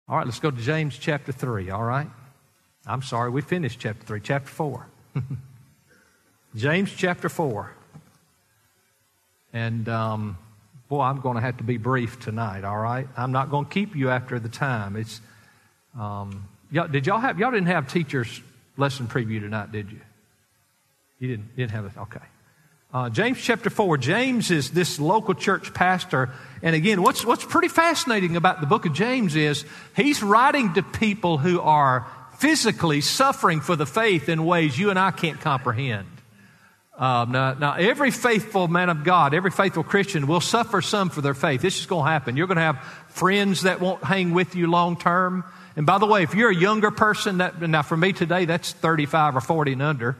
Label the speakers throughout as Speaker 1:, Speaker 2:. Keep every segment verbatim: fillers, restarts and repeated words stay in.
Speaker 1: All right, let's go to James chapter three, all right? I'm sorry, we finished chapter three, chapter four. James chapter four. And, um, boy, I'm going to have to be brief tonight, all right? I'm not going to keep you after the time. It's, um, y'all, did y'all have, y'all didn't have teachers' lesson preview tonight, did you? You didn't, didn't have it? Okay. Uh, James chapter four. James is this local church pastor. And again, what's, what's pretty fascinating about the book of James is he's writing to people who are physically suffering for the faith in ways you and I can't comprehend. Um, now, now, every faithful man of God, every faithful Christian will suffer some for their faith. This is going to happen. You're going to have friends that won't hang with you long term. And by the way, if you're a younger person, that, now for me today, that's thirty-five or forty and under.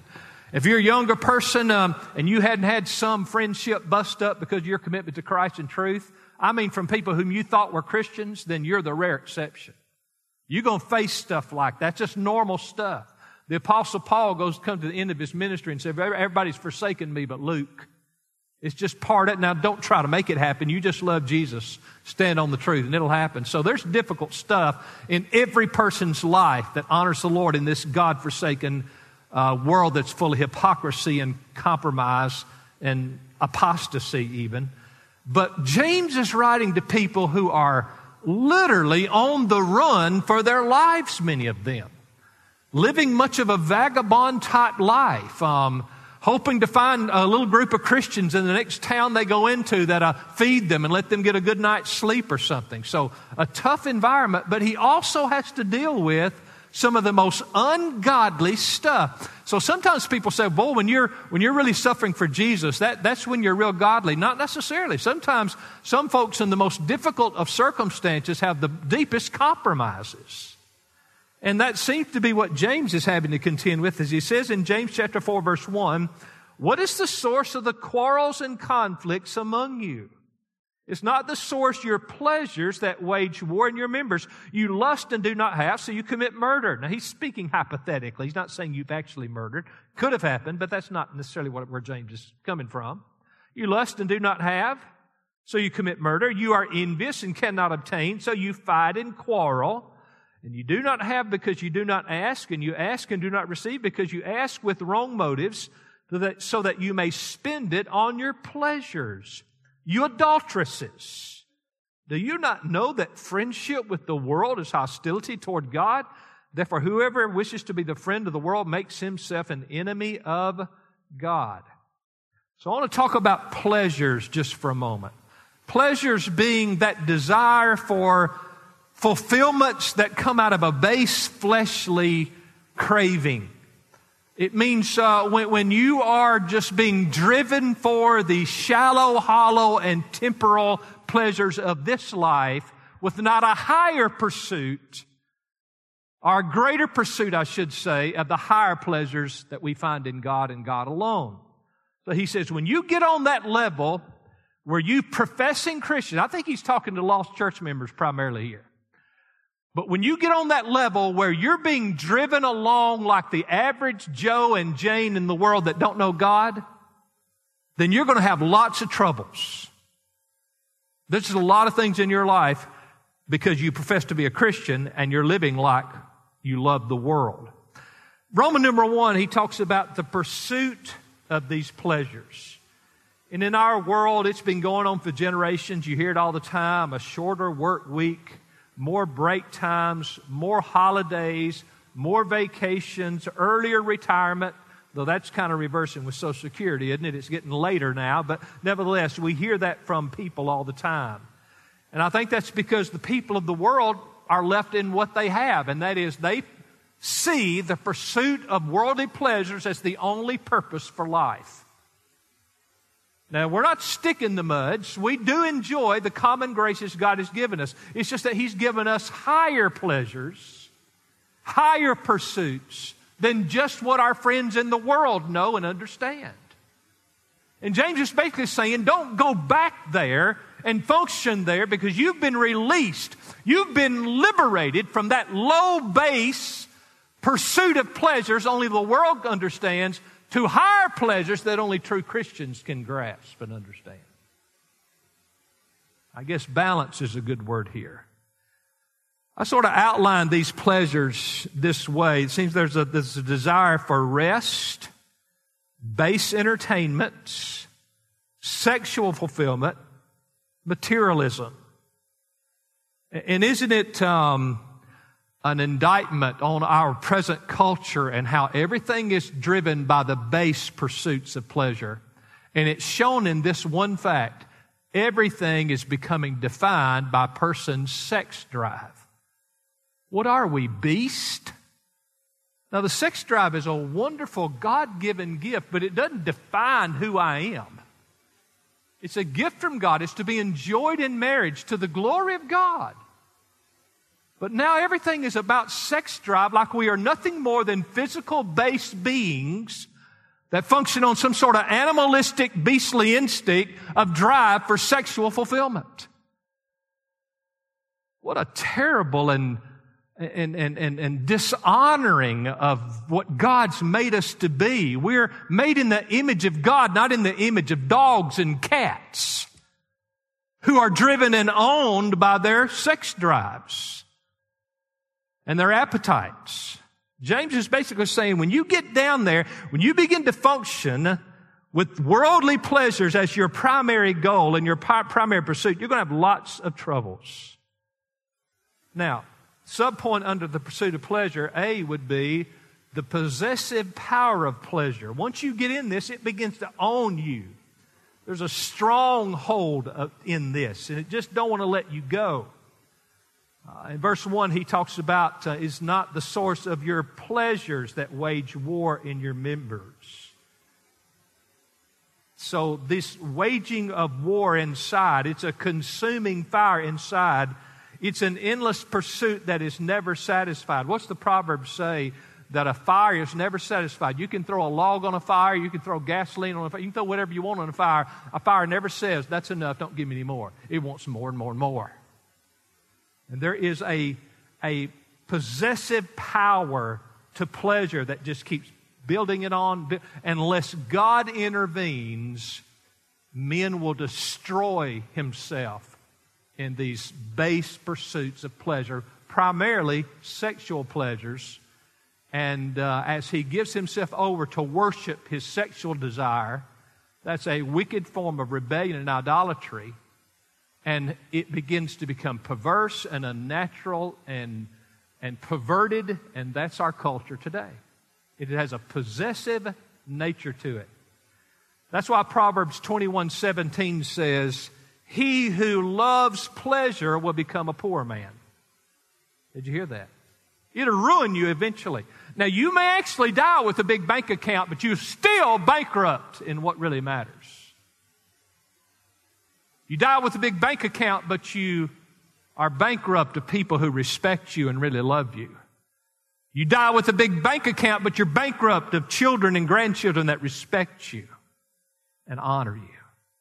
Speaker 1: If you're a younger person um, and you hadn't had some friendship bust up because of your commitment to Christ and truth, I mean from people whom you thought were Christians, then you're the rare exception. You're going to face stuff like that. That's just normal stuff. The Apostle Paul goes come to the end of his ministry and says, everybody's forsaken me but Luke. It's just part of it. Now, don't try to make it happen. You just love Jesus. Stand on the truth, and it'll happen. So there's difficult stuff in every person's life that honors the Lord in this God-forsaken uh, world that's full of hypocrisy and compromise and apostasy even. But James is writing to people who are literally on the run for their lives, many of them. Living much of a vagabond-type life, um, hoping to find a little group of Christians in the next town they go into that uh, feed them and let them get a good night's sleep or something. So a tough environment, but he also has to deal with some of the most ungodly stuff. So sometimes people say, boy, when you're, when you're really suffering for Jesus, that, that's when you're real godly. Not necessarily. Sometimes some folks in the most difficult of circumstances have the deepest compromises. And that seems to be what James is having to contend with, as he says in James chapter four, verse one, what is the source of the quarrels and conflicts among you? It's not the source your pleasures that wage war in your members. You lust and do not have, so you commit murder. Now, he's speaking hypothetically. He's not saying you've actually murdered. Could have happened, but that's not necessarily what, where James is coming from. You lust and do not have, so you commit murder. You are envious and cannot obtain, so you fight and quarrel. And you do not have because you do not ask, and you ask and do not receive because you ask with wrong motives, so that, so that you may spend it on your pleasures. You adulteresses, do you not know that friendship with the world is hostility toward God? Therefore, whoever wishes to be the friend of the world makes himself an enemy of God. So I want to talk about pleasures just for a moment. Pleasures being that desire for fulfillments that come out of a base fleshly craving. It means uh, when, when you are just being driven for the shallow, hollow, and temporal pleasures of this life with not a higher pursuit, or a greater pursuit, I should say, of the higher pleasures that we find in God and God alone. So he says, when you get on that level where you professing Christians, I think he's talking to lost church members primarily here. But when you get on that level where you're being driven along like the average Joe and Jane in the world that don't know God, then you're going to have lots of troubles. There's a lot of things in your life because you profess to be a Christian and you're living like you love the world. Roman number one, he talks about the pursuit of these pleasures. And in our world, it's been going on for generations. You hear it all the time, a shorter work week, more break times, more holidays, more vacations, earlier retirement, though that's kind of reversing with Social Security, isn't it? It's getting later now, but nevertheless, we hear that from people all the time. And I think that's because the people of the world are left in what they have, and that is they see the pursuit of worldly pleasures as the only purpose for life. Now, we're not sticking the muds. We do enjoy the common graces God has given us. It's just that He's given us higher pleasures, higher pursuits than just what our friends in the world know and understand. And James is basically saying, don't go back there and function there because you've been released. You've been liberated from that low base pursuit of pleasures only the world understands, to higher pleasures that only true Christians can grasp and understand. I guess balance is a good word here. I sort of outlined these pleasures this way. It seems there's a, there's a desire for rest, base entertainment, sexual fulfillment, materialism. And isn't it um, an indictment on our present culture and how everything is driven by the base pursuits of pleasure? And it's shown in this one fact: everything is becoming defined by a person's sex drive. What are we, beast? Now, the sex drive is a wonderful God-given gift, but it doesn't define who I am. It's a gift from God. It's to be enjoyed in marriage to the glory of God. But now everything is about sex drive, like we are nothing more than physical-based beings that function on some sort of animalistic, beastly instinct of drive for sexual fulfillment. What a terrible and And, and, and, and dishonoring of what God's made us to be. We're made in the image of God, not in the image of dogs and cats who are driven and owned by their sex drives and their appetites. James is basically saying when you get down there, when you begin to function with worldly pleasures as your primary goal and your primary pursuit, you're going to have lots of troubles. Now, subpoint under the pursuit of pleasure, A, would be the possessive power of pleasure. Once you get in this, it begins to own you. There's a strong hold of, in this, and it just don't want to let you go. Uh, in verse one, he talks about, uh, is not the source of your pleasures that wage war in your members. So this waging of war inside, it's a consuming fire inside. It's an endless pursuit that is never satisfied. What's the proverb say? That a fire is never satisfied. You can throw a log on a fire. You can throw gasoline on a fire. You can throw whatever you want on a fire. A fire never says, that's enough, don't give me any more. It wants more and more and more. And there is a, a possessive power to pleasure that just keeps building it on. Unless God intervenes, men will destroy himself in these base pursuits of pleasure, primarily sexual pleasures. And uh, as he gives himself over to worship his sexual desire, that's a wicked form of rebellion and idolatry. And it begins to become perverse and unnatural and, and perverted, and that's our culture today. It has a possessive nature to it. That's why Proverbs twenty-one seventeen says, he who loves pleasure will become a poor man. Did you hear that? It'll ruin you eventually. Now, you may actually die with a big bank account, but you're still bankrupt in what really matters. You die with a big bank account, but you are bankrupt of people who respect you and really love you. You die with a big bank account, but you're bankrupt of children and grandchildren that respect you and honor you.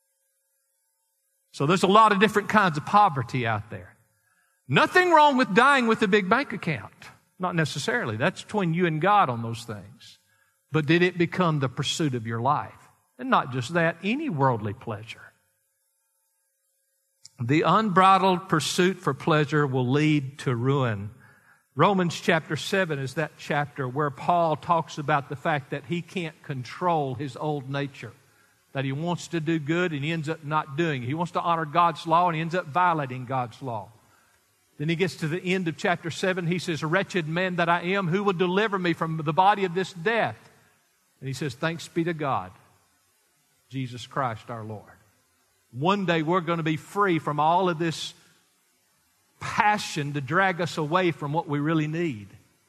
Speaker 1: So there's a lot of different kinds of poverty out there. Nothing wrong with dying with a big bank account. Not necessarily. That's between you and God on those things. But did it become the pursuit of your life? And not just that, any worldly pleasure. The unbridled pursuit for pleasure will lead to ruin. Romans chapter seven is that chapter where Paul talks about the fact that he can't control his old nature. That he wants to do good and he ends up not doing it. He wants to honor God's law and he ends up violating God's law. Then he gets to the end of chapter seven. He says, wretched man that I am, who will deliver me from the body of this death? And he says, thanks be to God, Jesus Christ our Lord. One day we're going to be free from all of this passion to drag us away from what we really need.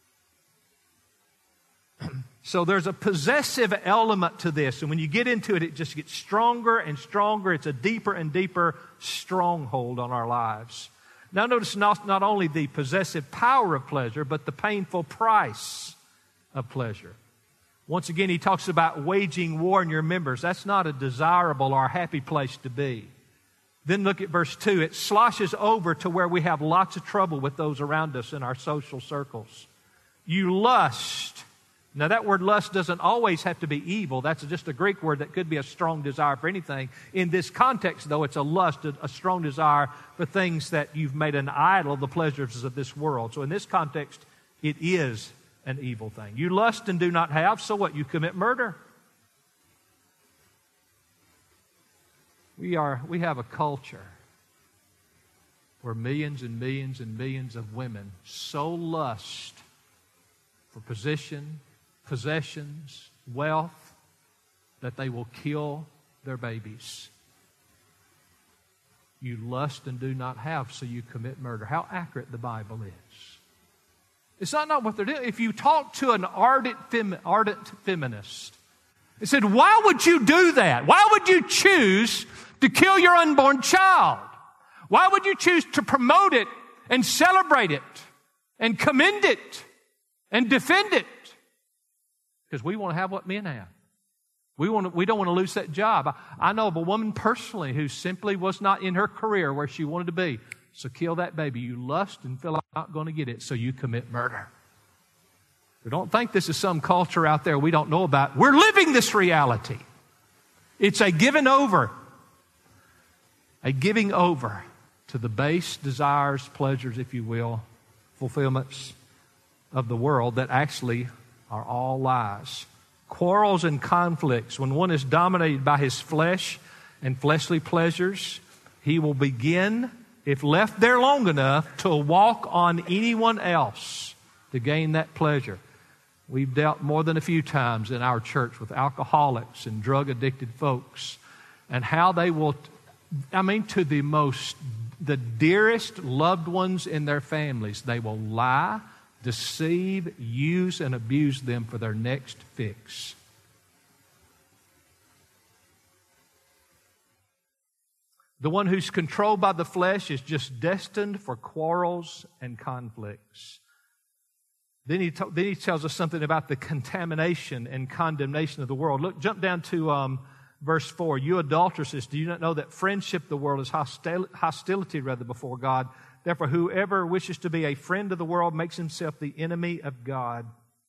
Speaker 1: So there's a possessive element to this. And when you get into it, it just gets stronger and stronger. It's a deeper and deeper stronghold on our lives. Now notice not, not only the possessive power of pleasure, but the painful price of pleasure. Once again, he talks about waging war in your members. That's not a desirable or happy place to be. Then look at verse two. It sloshes over to where we have lots of trouble with those around us in our social circles. You lust Now, that word lust doesn't always have to be evil. That's just a Greek word that could be a strong desire for anything. In this context, though, it's a lust, a strong desire for things that you've made an idol, the pleasures of this world. So in this context, it is an evil thing. You lust and do not have, so what? You commit murder. We are, we have a culture where millions and millions and millions of women so lust for position, possessions, wealth, that they will kill their babies. You lust and do not have, so you commit murder. How accurate the Bible is. It's not, not what they're doing. If you talk to an ardent, fem, ardent feminist, it said, why would you do that? Why would you choose to kill your unborn child? Why would you choose to promote it and celebrate it and commend it and defend it? Because we want to have what men have. We want to, we don't want to lose that job. I, I know of a woman personally who simply was not in her career where she wanted to be. So kill that baby. You lust and feel like you're not going to get it, so you commit murder. We don't think this is some culture out there we don't know about. We're living this reality. It's a giving over. A giving over to the base desires, pleasures, if you will, fulfillments of the world that actually are all lies. Quarrels and conflicts. When one is dominated by his flesh and fleshly pleasures, he will begin, if left there long enough, to walk on anyone else to gain that pleasure. We've dealt more than a few times in our church with alcoholics and drug-addicted folks, and how they will, I mean, to the most, the dearest loved ones in their families, they will lie, deceive, use, and abuse them for their next fix. The one who's controlled by the flesh is just destined for quarrels and conflicts. Then he, t- then he tells us something about the contamination and condemnation of the world. Look, jump down to um, verse four. You adulteresses, do you not know that friendship of the world is hostil- hostility rather before God? Therefore, whoever wishes to be a friend of the world makes himself the enemy of God.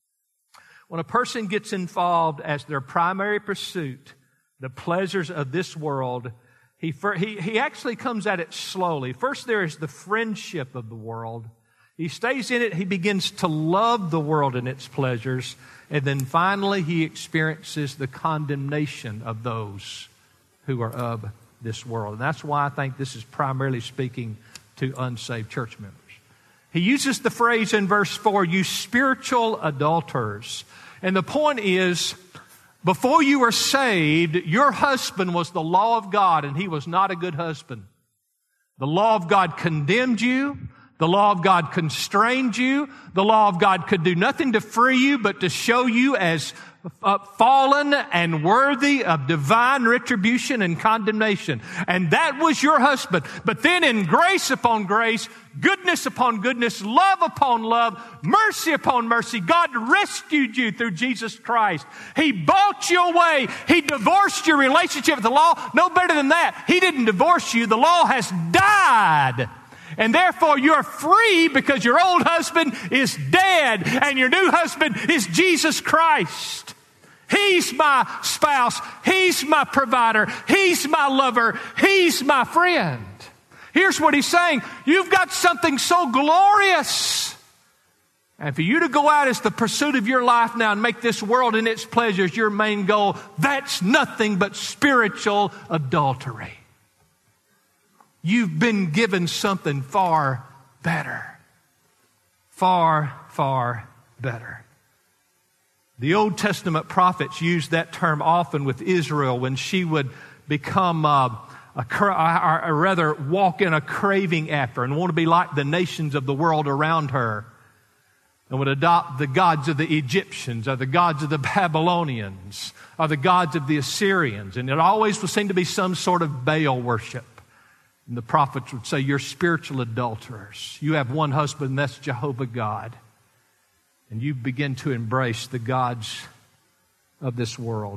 Speaker 1: When a person gets involved as their primary pursuit, the pleasures of this world, he, he, he actually comes at it slowly. First, there is the friendship of the world. He stays in it. He begins to love the world and its pleasures. And then finally, he experiences the condemnation of those who are of this world. And that's why I think this is primarily speaking to unsaved church members. He uses the phrase in verse four, you spiritual adulterers. And the point is, before you were saved, your husband was the law of God, and he was not a good husband. The law of God condemned you. The law of God constrained you. The law of God could do nothing to free you but to show you as uh, fallen and worthy of divine retribution and condemnation. And that was your husband. But then in grace upon grace, goodness upon goodness, love upon love, mercy upon mercy, God rescued you through Jesus Christ. He bought you away. He divorced your relationship with the law. No better than that. He didn't divorce you. The law has died. And therefore you're free because your old husband is dead and your new husband is Jesus Christ. He's my spouse. He's my provider. He's my lover. He's my friend. Here's what he's saying. You've got something so glorious. And for you to go out as the pursuit of your life now and make this world and its pleasures your main goal, that's nothing but spiritual adultery. You've been given something far better. Far, far better. The Old Testament prophets used that term often with Israel when she would become, uh, a, or rather walk in a craving after and want to be like the nations of the world around her, and would adopt the gods of the Egyptians or the gods of the Babylonians or the gods of the Assyrians. And it always would seem to be some sort of Baal worship. And the prophets would say, you're spiritual adulterers. You have one husband, and that's Jehovah God. And you begin to embrace the gods of this world.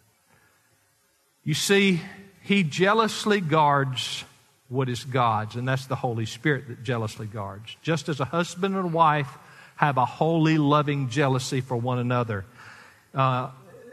Speaker 1: You see, he jealously guards what is God's, and that's the Holy Spirit that jealously guards. Just as a husband and a wife have a holy, loving jealousy for one another. Uh,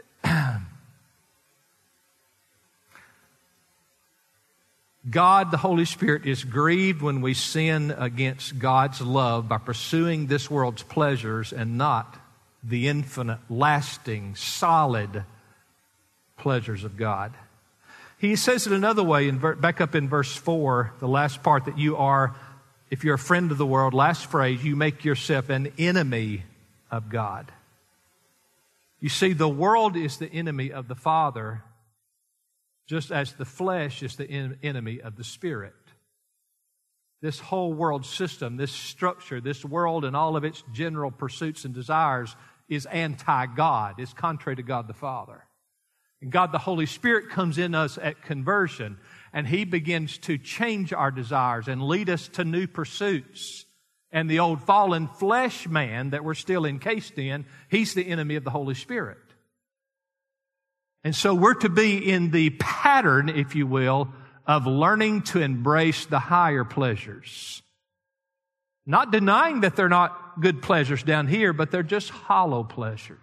Speaker 1: God, the Holy Spirit, is grieved when we sin against God's love by pursuing this world's pleasures and not the infinite, lasting, solid pleasures of God. He says it another way, in, back up in verse four, the last part, that you are, if you're a friend of the world, last phrase, you make yourself an enemy of God. You see, the world is the enemy of the Father, just as the flesh is the en- enemy of the Spirit. This whole world system, this structure, this world and all of its general pursuits and desires is anti-God. It's contrary to God the Father. And God the Holy Spirit comes in us at conversion, and He begins to change our desires and lead us to new pursuits. And the old fallen flesh man that we're still encased in, he's the enemy of the Holy Spirit. And so we're to be in the pattern, if you will, of learning to embrace the higher pleasures. Not denying that they're not good pleasures down here, but they're just hollow pleasures.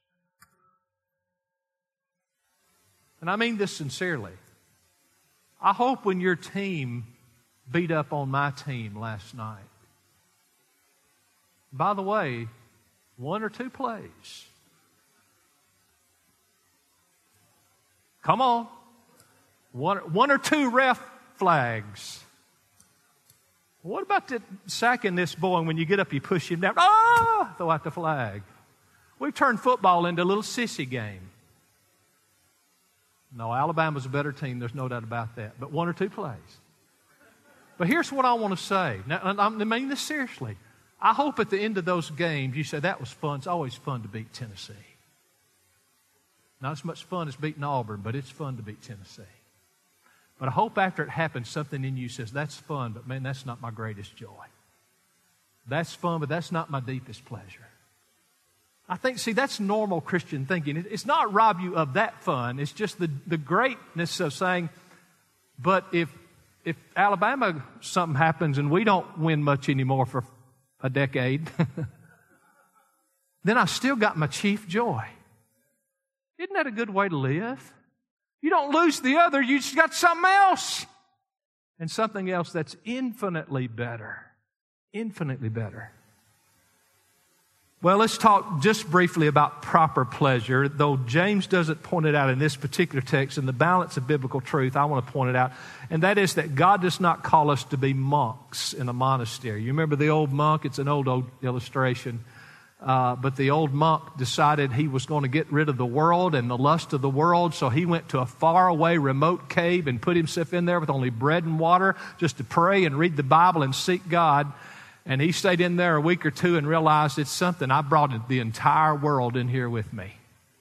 Speaker 1: And I mean this sincerely. I hope when your team beat up on my team last night, by the way, one or two plays. Come on. One, one or two ref flags. What about the sacking this boy, and when you get up, you push him down? Ah! Throw out the flag. We've turned football into a little sissy game. No, Alabama's a better team. There's no doubt about that. But one or two plays. But here's what I want to say. Now, I mean this seriously. I hope at the end of those games you say, that was fun. It's always fun to beat Tennessee. Not as much fun as beating Auburn, but it's fun to beat Tennessee. But I hope after it happens, something in you says, that's fun, but man, that's not my greatest joy. That's fun, but that's not my deepest pleasure. I think, see, that's normal Christian thinking. It's not rob you of that fun. It's just the, the greatness of saying, but if if Alabama, something happens and we don't win much anymore for a decade, then I still got my chief joy. Isn't that a good way to live? You don't lose the other, you just got something else. And something else that's infinitely better. Infinitely better. Well, let's talk just briefly about proper pleasure, though James doesn't point it out in this particular text. In the balance of biblical truth, I want to point it out, and that is that God does not call us to be monks in a monastery. You remember the old monk? It's an old, old illustration. Uh, but the old monk decided he was going to get rid of the world and the lust of the world, so he went to a faraway, remote cave and put himself in there with only bread and water just to pray and read the Bible and seek God. And he stayed in there a week or two and realized it's something. I brought the entire world in here with me.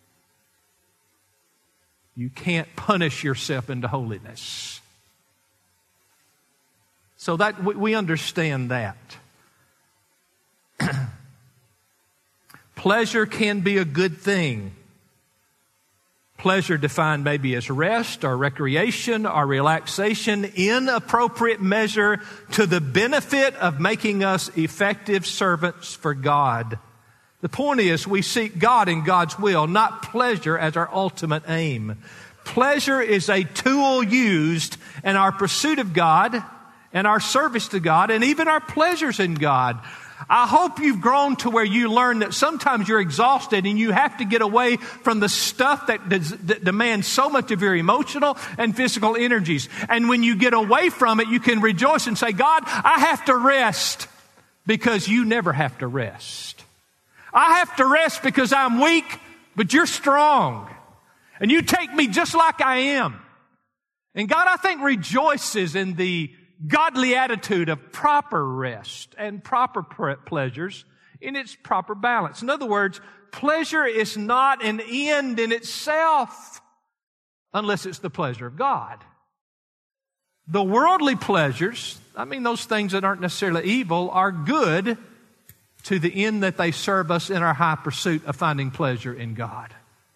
Speaker 1: You can't punish yourself into holiness. So that we understand that. Pleasure can be a good thing. Pleasure defined maybe as rest or recreation or relaxation in appropriate measure to the benefit of making us effective servants for God. The point is we seek God in God's will, not pleasure as our ultimate aim. Pleasure is a tool used in our pursuit of God and our service to God and even our pleasures in God. I hope you've grown to where you learn that sometimes you're exhausted and you have to get away from the stuff that, des- that demands so much of your emotional and physical energies. And when you get away from it, you can rejoice and say, God, I have to rest, because you never have to rest. I have to rest because I'm weak, but you're strong. And you take me just like I am. And God, I think, rejoices in the godly attitude of proper rest and proper pleasures in its proper balance. In other words, pleasure is not an end in itself unless it's the pleasure of God. The worldly pleasures, I mean those things that aren't necessarily evil, are good to the end that they serve us in our high pursuit of finding pleasure in God.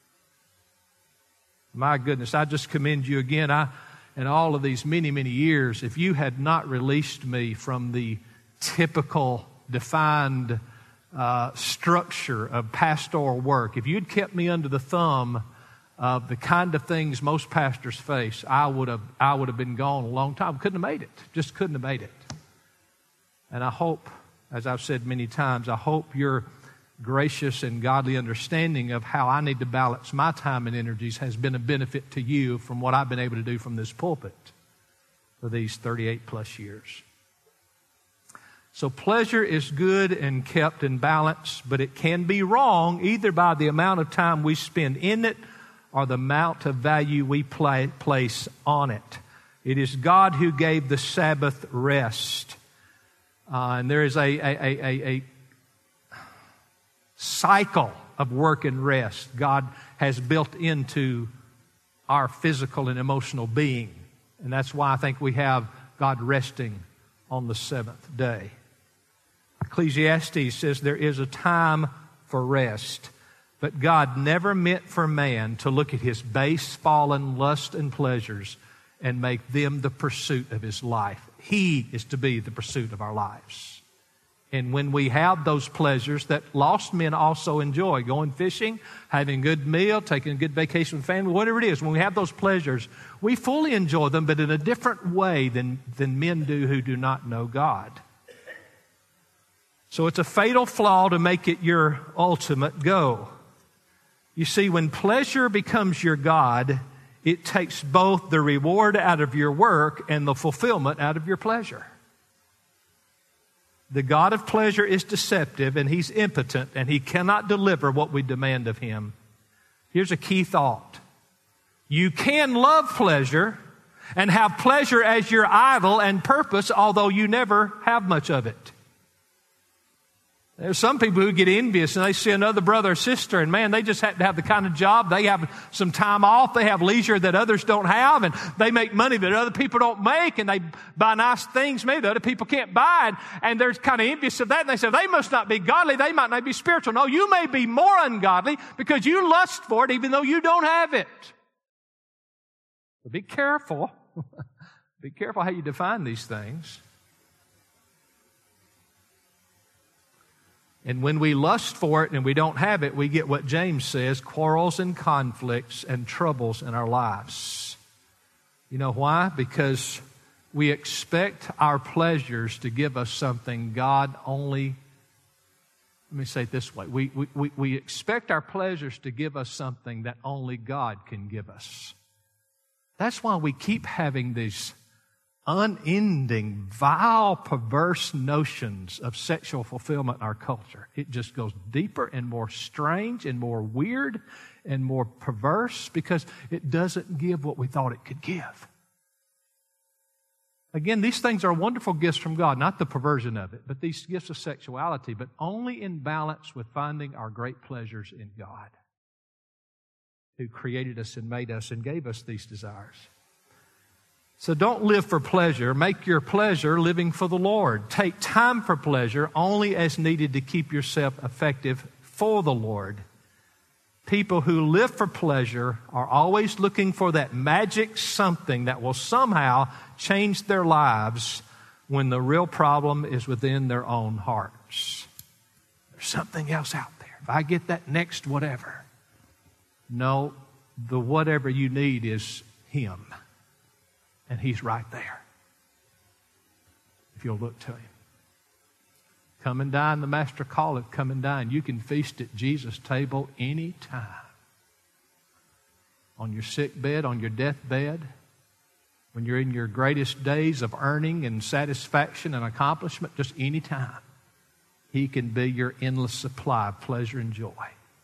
Speaker 1: My goodness, I just commend you again. I In all of these many, many years, if you had not released me from the typical, defined uh, structure of pastoral work, if you'd kept me under the thumb of the kind of things most pastors face, I would have I would have been gone a long time. Couldn't have made it. Just couldn't have made it. And I hope, as I've said many times, I hope your gracious and godly understanding of how I need to balance my time and energies has been a benefit to you from what I've been able to do from this pulpit for these thirty-eight plus years. So pleasure is good and kept in balance, but it can be wrong either by the amount of time we spend in it or the amount of value we play, place on it. It is God who gave the Sabbath rest. Uh, and there is a, a, a, a, a cycle of work and rest God has built into our physical and emotional being. And that's why I think we have God resting on the seventh day. Ecclesiastes says there is a time for rest, but God never meant for man to look at his base, fallen lust and pleasures and make them the pursuit of his life. He is to be the pursuit of our lives. And when we have those pleasures that lost men also enjoy, going fishing, having a good meal, taking a good vacation with family, whatever it is, when we have those pleasures, we fully enjoy them, but in a different way than, than men do who do not know God. So it's a fatal flaw to make it your ultimate goal. You see, when pleasure becomes your God, it takes both the reward out of your work and the fulfillment out of your pleasure. The God of pleasure is deceptive and he's impotent and he cannot deliver what we demand of him. Here's a key thought. You can love pleasure and have pleasure as your idol and purpose, although you never have much of it. There's some people who get envious and they see another brother or sister and man, they just have to have the kind of job. They have some time off. They have leisure that others don't have, and they make money that other people don't make, and they buy nice things maybe that other people can't buy, and, and they're kind of envious of that, and they say, they must not be godly. They might not be spiritual. No, you may be more ungodly because you lust for it even though you don't have it. But be careful. Be careful how you define these things. And when we lust for it and we don't have it, we get what James says, quarrels and conflicts and troubles in our lives. You know why? Because we expect our pleasures to give us something God only, let me say it this way, we, we, we expect our pleasures to give us something that only God can give us. That's why we keep having these unending, vile, perverse notions of sexual fulfillment in our culture. It just goes deeper and more strange and more weird and more perverse because it doesn't give what we thought it could give. Again, these things are wonderful gifts from God, not the perversion of it, but these gifts of sexuality, but only in balance with finding our great pleasures in God, who created us and made us and gave us these desires. So don't live for pleasure. Make your pleasure living for the Lord. Take time for pleasure only as needed to keep yourself effective for the Lord. People who live for pleasure are always looking for that magic something that will somehow change their lives when the real problem is within their own hearts. There's something else out there. If I get that next whatever. No, the whatever you need is Him. And He's right there, if you'll look to Him. Come and dine, the Master calleth, come and dine. You can feast at Jesus' table any time. On your sick bed, on your deathbed, when you're in your greatest days of earning and satisfaction and accomplishment, just any time. He can be your endless supply of pleasure and joy.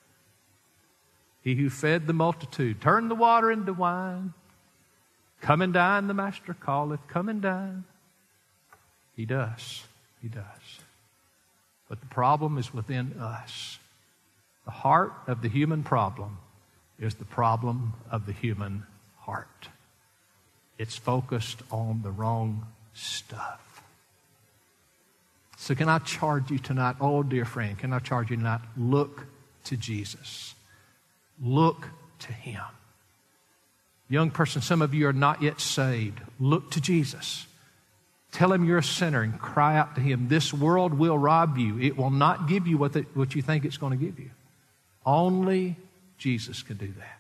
Speaker 1: He who fed the multitude, turned the water into wine. Come and dine, the Master calleth, come and dine. He does. He does. But the problem is within us. The heart of the human problem is the problem of the human heart. It's focused on the wrong stuff. So can I charge you tonight, oh dear friend, can I charge you tonight, look to Jesus. Look to Him. Young person, some of you are not yet saved. Look to Jesus. Tell him you're a sinner and cry out to him. This world will rob you. It will not give you what, the, what you think it's going to give you. Only Jesus can do that.